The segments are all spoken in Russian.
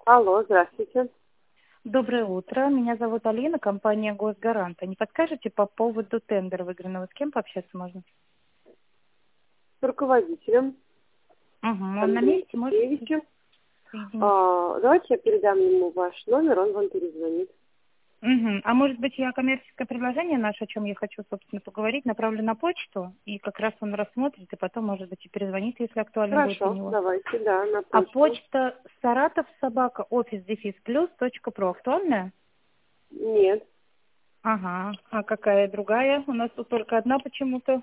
Алло, здравствуйте. Доброе утро. Меня зовут Алина, компания Госгаранта. Не подскажете по поводу тендера выигранного? С кем пообщаться можно? С руководителем Угу. Он на Андреем месте, можете Сергеевичем. соединить? Давайте я передам ему ваш номер, он вам перезвонит. Угу. А может быть, я коммерческое предложение наше, о чем я хочу, собственно, поговорить, направлю на почту, и как раз он рассмотрит, и потом, может быть, и перезвонит, если актуально будет для Хорошо, него. давайте, да, на А почту. почта Саратов собака office-plus.pro актуальная? Нет. Ага. А какая другая? У нас тут только одна почему-то.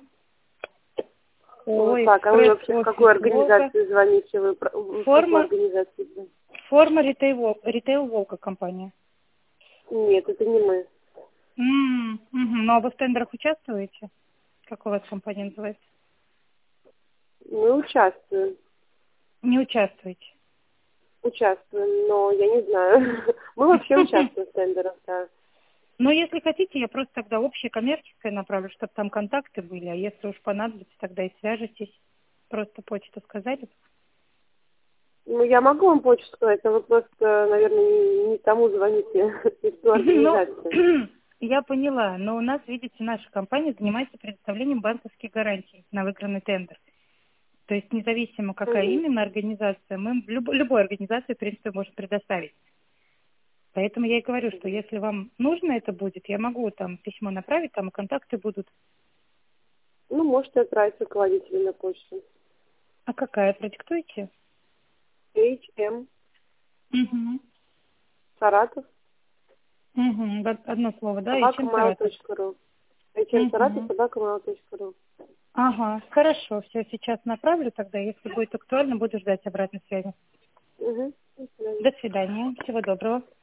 О, Так, а вы вообще в экспресс-офис какую Волга. организацию звоните? Вы в какую Форма, организацию звоните? форма ритейл Волга компания. Нет, это не мы. Мгм. Ну, а вы в тендерах участвуете? Как у вас компания называется? Мы участвуем. Не участвуете. Участвуем, но я не знаю. Мы вообще участвуем в тендерах, да. Но если хотите, я просто тогда общее коммерческое направлю, чтобы там контакты были, а если уж понадобится, тогда и свяжетесь. Просто почту сказали. Ну, я могу вам почту сказать, но вы просто, наверное, не тому звоните, не в ту Ну, организацию. я поняла, но у нас, видите, наша компания занимается предоставлением банковских гарантий на выигранный тендер. То есть независимо, какая Мгм. именно организация, мы любой организации, в принципе, можем предоставить. Поэтому я и говорю, что если вам нужно это будет, я могу там письмо направить, там и контакты будут. Ну, можете отправить руководителю на почту. А какая, продиктуйте? HM Угу. Саратов, Угу. Одно слово, да, и чем Саратов? собакамайл.ру. HM Саратов, Угу. собакамайл.ру. Ага, хорошо, все, сейчас направлю тогда, если будет актуально, буду ждать обратной связи. Угу. До свидания. До свидания, всего доброго.